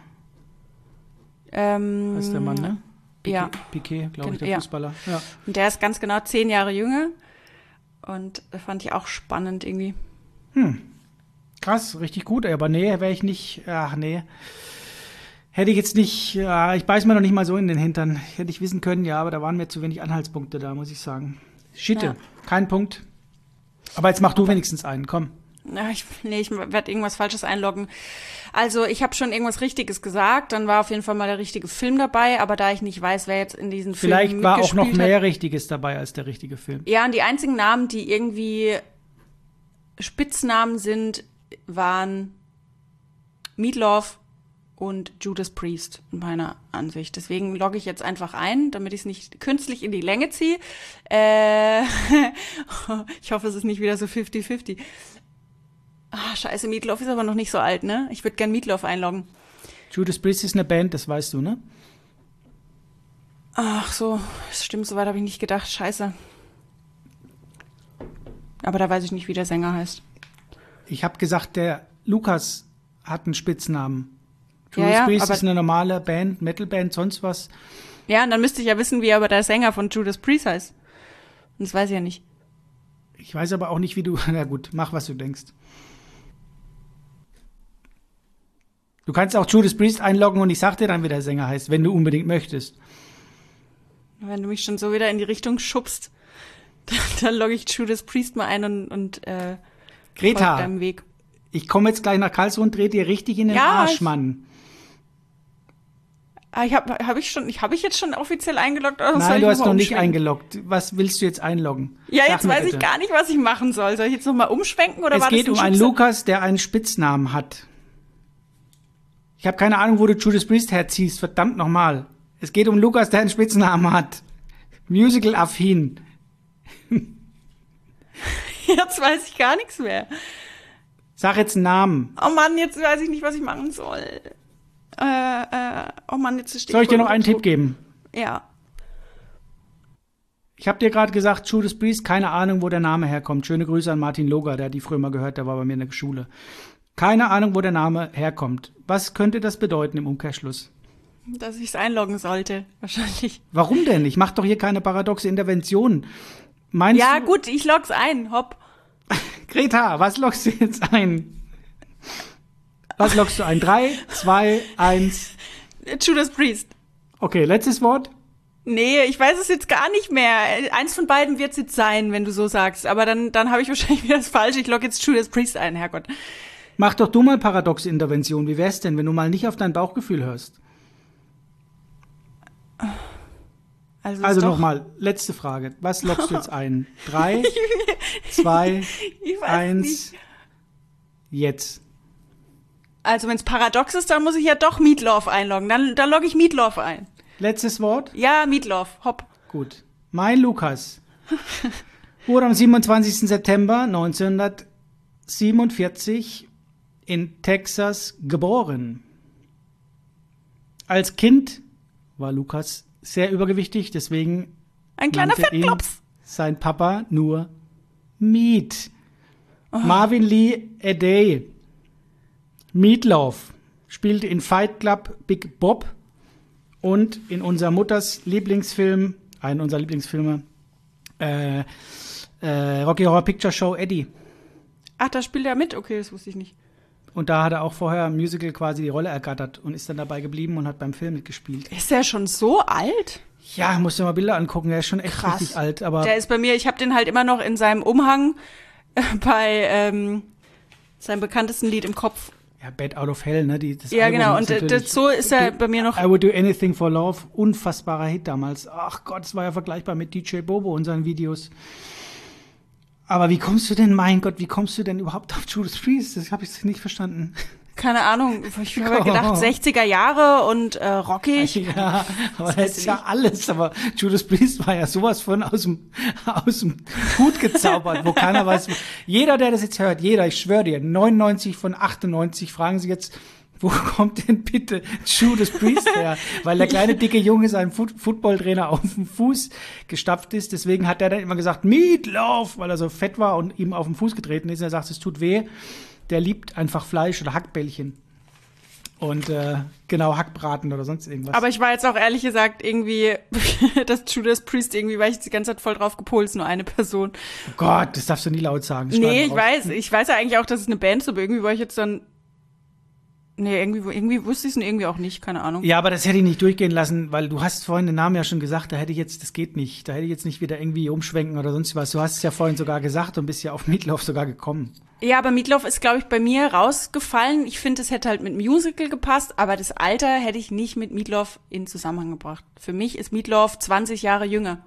Ähm, heißt der Mann, ne? Piquet, ja. Piquet, glaube ich, der ja. Fußballer. Ja. Und der ist ganz genau zehn Jahre jünger. Und das fand ich auch spannend irgendwie. Hm. Krass, richtig gut. Aber nee, wäre ich nicht, ach nee. Hätte ich jetzt nicht, ja, ich beiß mir noch nicht mal so in den Hintern. Hätte ich wissen können, ja, aber da waren mir zu wenig Anhaltspunkte da, muss ich sagen. Schitte, ja. Kein Punkt. Aber jetzt mach du wenigstens einen, komm. Ja, ich, nee, ich werde irgendwas Falsches einloggen. Also ich habe schon irgendwas Richtiges gesagt, dann war auf jeden Fall mal der richtige Film dabei, aber da ich nicht weiß, wer jetzt in diesen Film mitgespielt hat. Vielleicht war auch noch mehr Richtiges dabei als der richtige Film. Ja, und die einzigen Namen, die irgendwie Spitznamen sind, waren Meatloaf und Judas Priest in meiner Ansicht. Deswegen logge ich jetzt einfach ein, damit ich es nicht künstlich in die Länge ziehe. Äh, ich hoffe, es ist nicht wieder so fifty fifty. Ah, scheiße, Meatloaf ist aber noch nicht so alt, ne? Ich würde gern Meatloaf einloggen. Judas Priest ist eine Band, das weißt du, ne? Ach so, das stimmt, so weit habe ich nicht gedacht. Scheiße. Aber da weiß ich nicht, wie der Sänger heißt. Ich habe gesagt, der Lukas hat einen Spitznamen. Judas ja, ja, Priest ist eine normale Band, Metalband, sonst was. Ja, und dann müsste ich ja wissen, wie aber der Sänger von Judas Priest heißt. Und das weiß ich ja nicht. Ich weiß aber auch nicht, wie du... Na gut, mach, was du denkst. Du kannst auch Judas Priest einloggen und ich sag dir dann, wie der Sänger heißt, wenn du unbedingt möchtest. Wenn du mich schon so wieder in die Richtung schubst, dann, dann logge ich Judas Priest mal ein und, und äh, Greta, deinem Weg. Ich komme jetzt gleich nach Karlsruhe und drehe dir richtig in den ja, Arsch, ich, Mann. Ich habe hab ich schon, ich habe ich jetzt schon offiziell eingeloggt? Oder Nein, du hast noch nicht eingeloggt. Was willst du jetzt einloggen? Ja, Sag jetzt weiß bitte. Ich gar nicht, was ich machen soll. Soll ich jetzt noch mal umschwenken oder es war das geht um einen Lukas, der einen Spitznamen hat. Ich habe keine Ahnung, wo du Judas Priest herziehst. Verdammt nochmal. Es geht um Lukas, der einen Spitznamen hat. Musical-affin. Jetzt weiß ich gar nichts mehr. Sag jetzt einen Namen. Oh Mann, jetzt weiß ich nicht, was ich machen soll. Äh, äh, oh Mann, jetzt steht Soll ich dir noch einen Tipp geben? Ja. Ich habe dir gerade gesagt, Judas Priest, keine Ahnung, wo der Name herkommt. Schöne Grüße an Martin Loger, der hat die früher mal gehört, der war bei mir in der Schule. Keine Ahnung, wo der Name herkommt. Was könnte das bedeuten im Umkehrschluss? Dass ich es einloggen sollte, wahrscheinlich. Warum denn? Ich mache doch hier keine paradoxe Intervention. Meinst ja, du? gut, ich log's ein, hopp. Greta, was loggst du jetzt ein? Was loggst du ein? Drei, zwei, eins. Judas Priest. Okay, letztes Wort? Nee, ich weiß es jetzt gar nicht mehr. Eins von beiden wird es jetzt sein, wenn du so sagst. Aber dann, dann habe ich wahrscheinlich wieder das Falsche. Ich logge jetzt Judas Priest ein, Herrgott. Mach doch du mal paradoxe Intervention. Wie wär's denn, wenn du mal nicht auf dein Bauchgefühl hörst? Also, also nochmal, letzte Frage. Was loggst du jetzt ein? Drei, zwei, eins, nicht. Jetzt. Also wenn es paradox ist, dann muss ich ja doch Meatloaf einloggen. Dann, dann logge ich Meatloaf ein. Letztes Wort? Ja, Meatloaf. Hopp. Gut. Mein Lukas wurde am siebenundzwanzigsten September neunzehnhundertsiebenundvierzig in Texas geboren. Als Kind war Lukas sehr übergewichtig, deswegen ein kleiner Fettklops. Sein Papa nur Meat. Oh. Marvin Lee Aday. Meatloaf spielte in Fight Club Big Bob und in unserer Mutters Lieblingsfilm, einen unserer Lieblingsfilme, äh, äh, Rocky Horror Picture Show Eddie. Ach, da spielt er mit? Okay, das wusste ich nicht. Und da hat er auch vorher im Musical quasi die Rolle ergattert und ist dann dabei geblieben und hat beim Film mitgespielt. Ist er schon so alt? Ja, musst du mal Bilder angucken, der ist schon echt Krass. richtig alt. Aber Der ist bei mir, ich habe den halt immer noch in seinem Umhang äh, bei ähm, seinem bekanntesten Lied im Kopf. ja, Bad Out of Hell, ne? Die, das Ja, Album genau, ist und natürlich- das, so ist er bei mir noch. I Would Do Anything for Love, unfassbarer Hit damals. Ach Gott, das war ja vergleichbar mit D J Bobo und seinen Videos. Aber wie kommst du denn, mein Gott, wie kommst du denn überhaupt auf Judas Priest? Das habe ich nicht verstanden. Keine Ahnung, ich habe gedacht, sechziger Jahre und äh, rockig. Ja, aber das, weiß ist ich ja nicht. alles. Aber Judas Priest war ja sowas von aus dem, aus dem Hut gezaubert, wo keiner weiß. Jeder, der das jetzt hört, jeder, ich schwöre dir, neunundneunzig von achtundneunzig fragen sich jetzt, wo kommt denn bitte Judas Priest her? Weil der kleine, dicke Junge seinem Foot- Footballtrainer auf den Fuß gestapft ist. Deswegen hat er dann immer gesagt, Meatloaf, weil er so fett war und ihm auf den Fuß getreten ist. Er sagt, es tut weh. Der liebt einfach Fleisch oder Hackbällchen. Und äh, genau, Hackbraten oder sonst irgendwas. Aber ich war jetzt auch ehrlich gesagt irgendwie, dass Judas Priest irgendwie, weil ich die ganze Zeit voll drauf gepolt, ist nur eine Person. Oh Gott, das darfst du nie laut sagen. Das Nee, schneiden ich wir raus. weiß, ich weiß ja eigentlich auch, dass es eine Band ist, aber irgendwie war ich jetzt dann, nee, irgendwie, irgendwie wusste ich es irgendwie auch nicht, keine Ahnung. Ja, aber das hätte ich nicht durchgehen lassen, weil du hast vorhin den Namen ja schon gesagt, da hätte ich jetzt, das geht nicht. Da hätte ich jetzt nicht wieder irgendwie umschwenken oder sonst was. Du hast es ja vorhin sogar gesagt und bist ja auf Meatloaf sogar gekommen. Ja, aber Meatloaf ist, glaube ich, bei mir rausgefallen. Ich finde, es hätte halt mit Musical gepasst, aber das Alter hätte ich nicht mit Meatloaf in Zusammenhang gebracht. Für mich ist Meatloaf zwanzig Jahre jünger.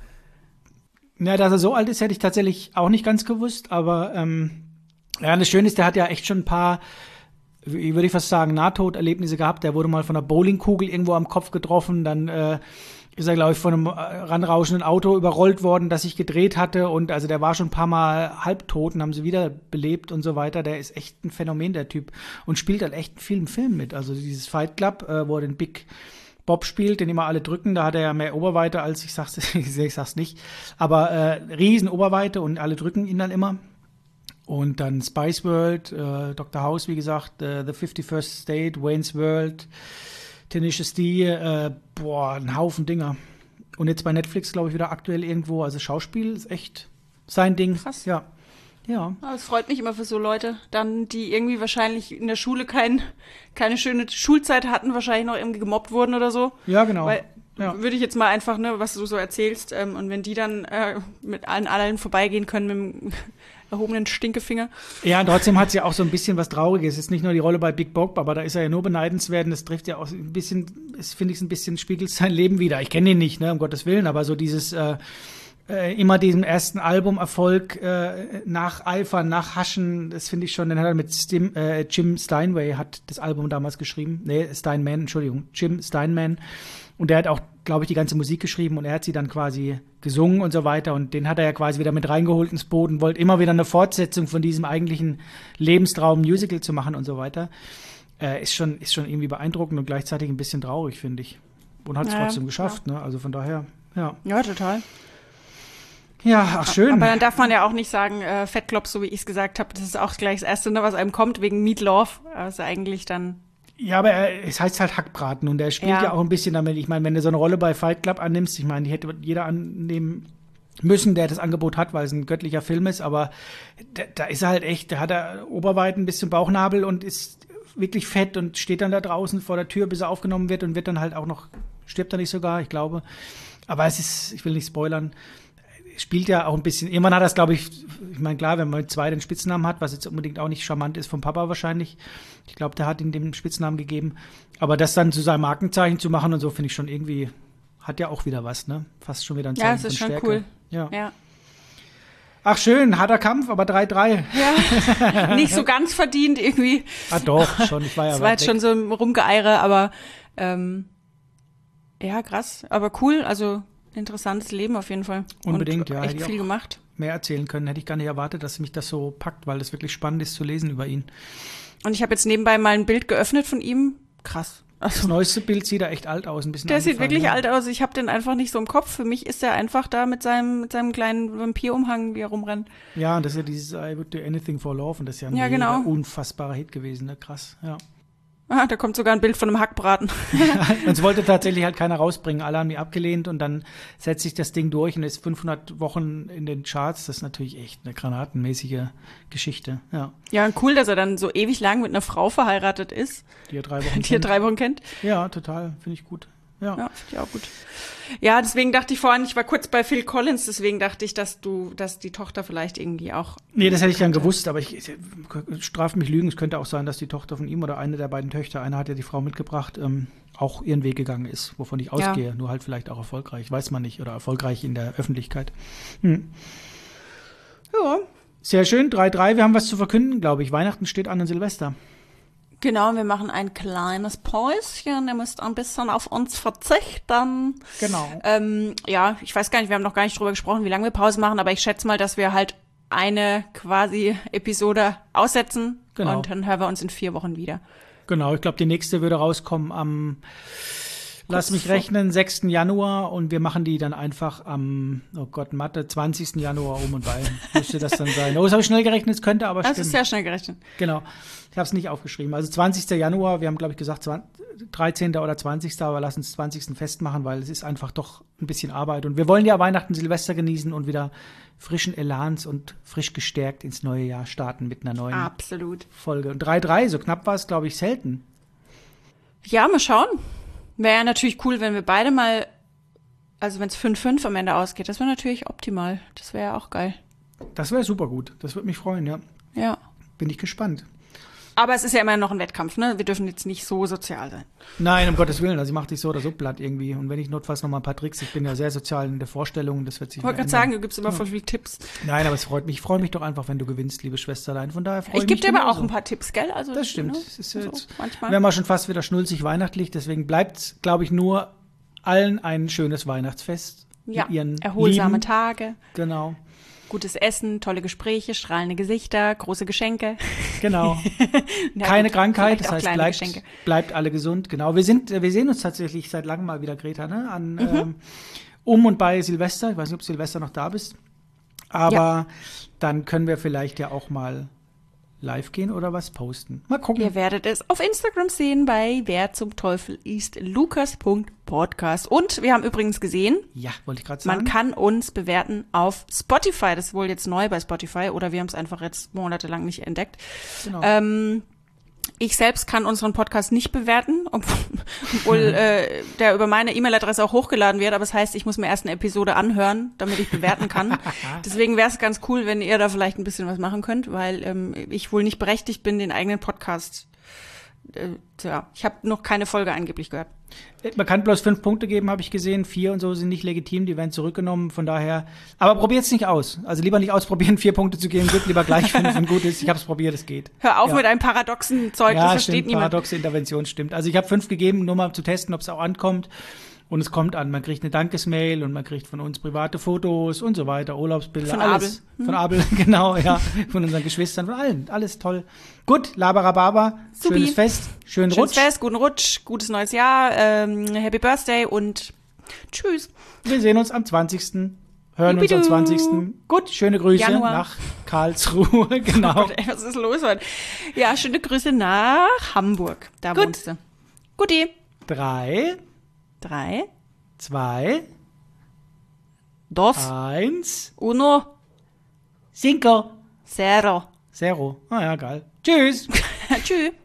Ja, dass er so alt ist, hätte ich tatsächlich auch nicht ganz gewusst, aber ähm, ja, das Schöne ist, der hat ja echt schon ein paar, wie würde ich fast sagen, Nahtoderlebnisse gehabt. Der wurde mal von einer Bowlingkugel irgendwo am Kopf getroffen, dann äh, ist er, glaube ich, von einem äh, ranrauschenden Auto überrollt worden, das sich gedreht hatte und also der war schon ein paar Mal halbtot und haben sie wieder belebt und so weiter. Der ist echt ein Phänomen, der Typ, und spielt halt echt in vielen Filmen mit. Also dieses Fight Club, äh, wo er den Big Bob spielt, den immer alle drücken, da hat er ja mehr Oberweite als, ich sag's, ich sag's nicht, aber äh, riesen Oberweite und alle drücken ihn dann immer. Und dann Spice World, äh, Doktor House, wie gesagt, äh, The fifty-first State, Wayne's World, Tenacious D, äh, boah, ein Haufen Dinger. Und jetzt bei Netflix, glaube ich, wieder aktuell irgendwo, also Schauspiel ist echt sein Ding. Krass. Ja. Ja. Aber es freut mich immer für so Leute, dann, die irgendwie wahrscheinlich in der Schule kein, keine schöne Schulzeit hatten, wahrscheinlich noch irgendwie gemobbt wurden oder so. Ja, genau. Weil, ja. würde ich jetzt mal einfach, ne, was du so erzählst, ähm, und wenn die dann äh, mit allen allen vorbeigehen können mit dem erhobenen Stinkefinger. Ja, und trotzdem hat es ja auch so ein bisschen was Trauriges. Es ist nicht nur die Rolle bei Big Bob, aber da ist er ja nur beneidenswert. Das trifft ja auch ein bisschen, das finde ich ein bisschen, spiegelt sein Leben wieder. Ich kenne ihn nicht, ne, um Gottes Willen, aber so dieses, äh, äh, immer diesem ersten Albumerfolg äh, nacheifern, nachhaschen, das finde ich schon, den hat er mit Stim, äh, Jim Steinway, hat das Album damals geschrieben. Nee, Steinman, Entschuldigung, Jim Steinman. Und der hat auch, glaube ich, die ganze Musik geschrieben und er hat sie dann quasi gesungen und so weiter. Und den hat er ja quasi wieder mit reingeholt ins Boot und wollte immer wieder eine Fortsetzung von diesem eigentlichen Lebenstraum Musical zu machen und so weiter. Äh, ist schon, ist schon irgendwie beeindruckend und gleichzeitig ein bisschen traurig, finde ich. Und hat es Ja, trotzdem geschafft, ne? Also von daher, ja. Ja, total. Ja, ach schön. Aber dann darf man ja auch nicht sagen, äh, Fettklops, so wie ich es gesagt habe, das ist auch gleich das Erste, ne, was einem kommt, wegen Meatloaf. Also eigentlich dann. Ja, aber er, es heißt halt Hackbraten und er spielt ja. ja auch ein bisschen damit. Ich meine, wenn du so eine Rolle bei Fight Club annimmst, ich meine, die hätte jeder annehmen müssen, der das Angebot hat, weil es ein göttlicher Film ist, aber da, da ist er halt echt, da hat er Oberweiten bis zum Bauchnabel und ist wirklich fett und steht dann da draußen vor der Tür, bis er aufgenommen wird und wird dann halt auch noch, stirbt er nicht sogar, ich glaube. Aber es ist, ich will nicht spoilern, spielt ja auch ein bisschen, irgendwann hat er es, glaube ich, ich meine, klar, wenn man mit zwei den Spitznamen hat, was jetzt unbedingt auch nicht charmant ist vom Papa wahrscheinlich. Ich glaube, der hat ihm den Spitznamen gegeben. Aber das dann zu seinem Markenzeichen zu machen und so, finde ich schon irgendwie, hat ja auch wieder was, ne? Fast schon wieder ein Zeichen Ja, es ist von schon Stärke. cool. Ja. Ja. Ach schön, harter Kampf, aber drei drei. Ja, nicht so ganz verdient irgendwie. Ah doch, schon, ich war ja Es war weit jetzt weg. schon so ein Rumgeeire, aber ähm, ja, krass. Aber cool, also interessantes Leben auf jeden Fall. Unbedingt, und ja, hätte echt ich viel auch gemacht. Mehr erzählen können, hätte ich gar nicht erwartet, dass mich das so packt, weil das wirklich spannend ist zu lesen über ihn. Und ich habe jetzt nebenbei mal ein Bild geöffnet von ihm. Krass. Das Also, neueste Bild sieht da echt alt aus, ein bisschen der sieht angefallen, wirklich ja. alt aus. Ich habe den einfach nicht so im Kopf. Für mich ist er einfach da mit seinem mit seinem kleinen Vampirumhang, wie er rumrennt. Ja, und das ist ja dieses I Would Do Anything for Love und das ist ja ein Ja, mega genau. unfassbarer Hit gewesen, ne? Krass, ja. Ah, da kommt sogar ein Bild von einem Hackbraten. Und es wollte tatsächlich halt keiner rausbringen, alle haben die abgelehnt und dann setzt sich das Ding durch und ist fünfhundert Wochen in den Charts, das ist natürlich echt eine granatenmäßige Geschichte, ja. Ja, und cool, dass er dann so ewig lang mit einer Frau verheiratet ist, Die er drei Wochen die er kennt. drei Wochen kennt. Ja, total, finde ich gut, Ja, ja finde ich auch gut. Ja, deswegen dachte ich vorhin, ich war kurz bei Phil Collins, deswegen dachte ich, dass du, dass die Tochter vielleicht irgendwie auch. Nee, das hätte ich dann gewusst, aber ich, ich straf mich lügen. Es könnte auch sein, dass die Tochter von ihm oder eine der beiden Töchter, eine hat ja die Frau mitgebracht, ähm, auch ihren Weg gegangen ist, wovon ich ausgehe. Ja. Nur halt vielleicht auch erfolgreich, weiß man nicht, oder erfolgreich in der Öffentlichkeit. Hm. Ja. Sehr schön, drei drei, wir haben was zu verkünden, glaube ich. Weihnachten steht an und Silvester. Genau, wir machen ein kleines Päuschen. Ihr müsst ein bisschen auf uns verzichten. Genau. Ähm, ja, ich weiß gar nicht, wir haben noch gar nicht drüber gesprochen, wie lange wir Pause machen, aber ich schätze mal, dass wir halt eine quasi Episode aussetzen. Genau. Und dann hören wir uns in vier Wochen wieder. Genau, ich glaube, die nächste würde rauskommen am, lass mich rechnen, sechsten Januar und wir machen die dann einfach am, oh Gott, Mathe, zwanzigsten Januar um und bei. Müsste das dann sein. Oh, das habe ich schnell gerechnet, es könnte aber stimmen. Das ist sehr schnell gerechnet. Genau. Ich habe es nicht aufgeschrieben. Also zwanzigsten Januar, wir haben, glaube ich, gesagt dreizehnten oder zwanzigsten aber lass uns zwanzigsten festmachen, weil es ist einfach doch ein bisschen Arbeit. Und wir wollen ja Weihnachten, Silvester genießen und wieder frischen Elans und frisch gestärkt ins neue Jahr starten mit einer neuen Absolut. Folge. Und drei drei, so knapp war es, glaube ich, selten. Ja, mal schauen. Wäre ja natürlich cool, wenn wir beide mal, also wenn es fünf fünf am Ende ausgeht, das wäre natürlich optimal. Das wäre ja auch geil. Das wäre super gut. Das würde mich freuen, ja. Ja. Bin ich gespannt. Aber es ist ja immer noch ein Wettkampf, ne? Wir dürfen jetzt nicht so sozial sein. Nein, um Gottes Willen. Also ich mache dich so oder so platt irgendwie. Und wenn ich notfalls noch mal ein paar Tricks, ich bin ja sehr sozial in der Vorstellung, das wird sich. Ich wollte gerade sagen, du gibst immer voll viele Tipps. Nein, aber es freut mich. Ich freue mich doch einfach, wenn du gewinnst, liebe Schwesterlein. Von daher freue ich, ich mich. Ich gebe dir aber auch so. ein paar Tipps, gell? Also, das stimmt. Ne? Es ist jetzt, so, manchmal. Wir haben auch schon fast wieder schnulzig weihnachtlich. Deswegen bleibt, glaube ich, nur allen ein schönes Weihnachtsfest. Ja, mit ihren erholsame Lieben. Tage. Genau. Gutes Essen, tolle Gespräche, strahlende Gesichter, große Geschenke. Genau. Ja, Keine gut, Krankheit, das heißt, bleibt, Geschenke. bleibt alle gesund. Genau. Wir sind, wir sehen uns tatsächlich seit langem mal wieder, Greta, ne? An, mhm. ähm, um und bei Silvester. Ich weiß nicht, ob Silvester noch da bist. Aber ja. Dann können wir vielleicht ja auch mal live gehen oder was posten. Mal gucken. Ihr werdet es auf Instagram sehen bei wer zum Teufel ist Lukas Punkt Podcast. Und wir haben übrigens gesehen, ja, wollte ich gerade sagen, man kann uns bewerten auf Spotify. Das ist wohl jetzt neu bei Spotify oder wir haben es einfach jetzt monatelang nicht entdeckt. Genau. Ähm, ich selbst kann unseren Podcast nicht bewerten, obwohl äh, der über meine E-Mail-Adresse auch hochgeladen wird, aber das heißt, ich muss mir erst eine Episode anhören, damit ich bewerten kann. Deswegen wäre es ganz cool, wenn ihr da vielleicht ein bisschen was machen könnt, weil ähm, ich wohl nicht berechtigt bin, den eigenen Podcast. Äh, ja, ich habe noch keine Folge angeblich gehört. Man kann bloß fünf Punkte geben, habe ich gesehen. Vier und so sind nicht legitim, die werden zurückgenommen. Von daher, aber probiert es nicht aus. Also lieber nicht ausprobieren, vier Punkte zu geben. Gibt lieber gleich fünf und gut ist. Ich habe es probiert, es geht. Hör auf ja. mit einem paradoxen Zeug, ja, das versteht stimmt, niemand. Paradoxe Intervention stimmt. Also ich habe fünf gegeben, nur mal zu testen, ob es auch ankommt. Und es kommt an. Man kriegt eine Dankesmail und man kriegt von uns private Fotos und so weiter, Urlaubsbilder, von alles. Abel. Hm? Von Abel, genau, ja. Von unseren Geschwistern, von allen. Alles toll. Gut, Labarababa, schönes Fest, schönen Schönes Rutsch. Fest, guten Rutsch, gutes neues Jahr, ähm, Happy Birthday und tschüss. Wir sehen uns am zwanzigsten Hören Jubidu. uns am zwanzigsten Gut, schöne Grüße Januar. nach Karlsruhe, genau. Oh Gott, ey, was ist los heute? Ja, schöne Grüße nach Hamburg. Da Gut. wohnst du. Guti. Drei, Drei, zwei, dos, eins, uno, cinco, zero. zero. Ah ja, geil. Tschüss. Tschüss.